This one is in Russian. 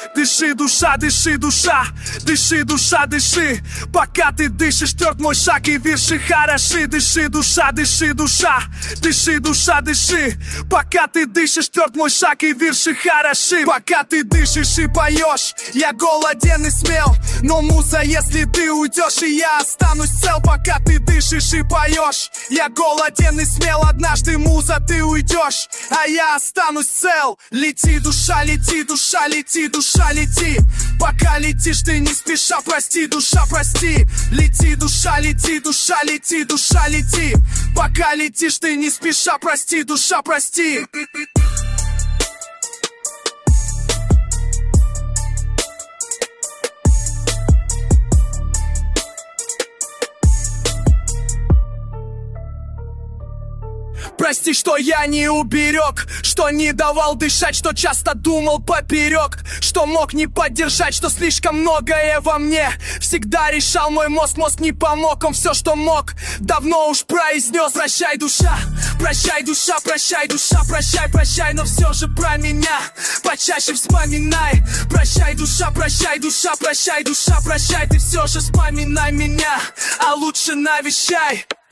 Дыши, душа, дыши, душа, дыши, душа, дыши. Пока ты дышишь, тверд мой шаг и вирши хороши. Дыши, душа, дыши, душа, дыши, душа, дыши. Пока ты дышишь, тверд мой шаг и вирши хороши. Пока ты дышишь и поешь, я голоден и смел. Но муза, если ты уйдешь, и я останусь цел. Пока ты дышишь и поешь, я голоден и смел. Однажды, муза, ты уйдешь, а я останусь цел. Лети, душа, лети, душа, лети, душа, лети. Пока летишь, ты не спеша, прости, душа, прости. Лети, душа, лети, душа, лети, душа, лети. Пока летишь, ты не спеша, прости, душа, прости. Прости, что я не уберег, что не давал дышать, что часто думал поперек, что мог не поддержать, что слишком многое во мне всегда решал мой мозг, мозг не помог, он все, что мог, давно уж произнес. Прощай, душа, прощай, душа, прощай, душа, прощай, прощай, но все же про меня почаще вспоминай. Прощай, душа, прощай, душа, прощай, душа, прощай, ты все же вспоминай меня, а лучше навещай.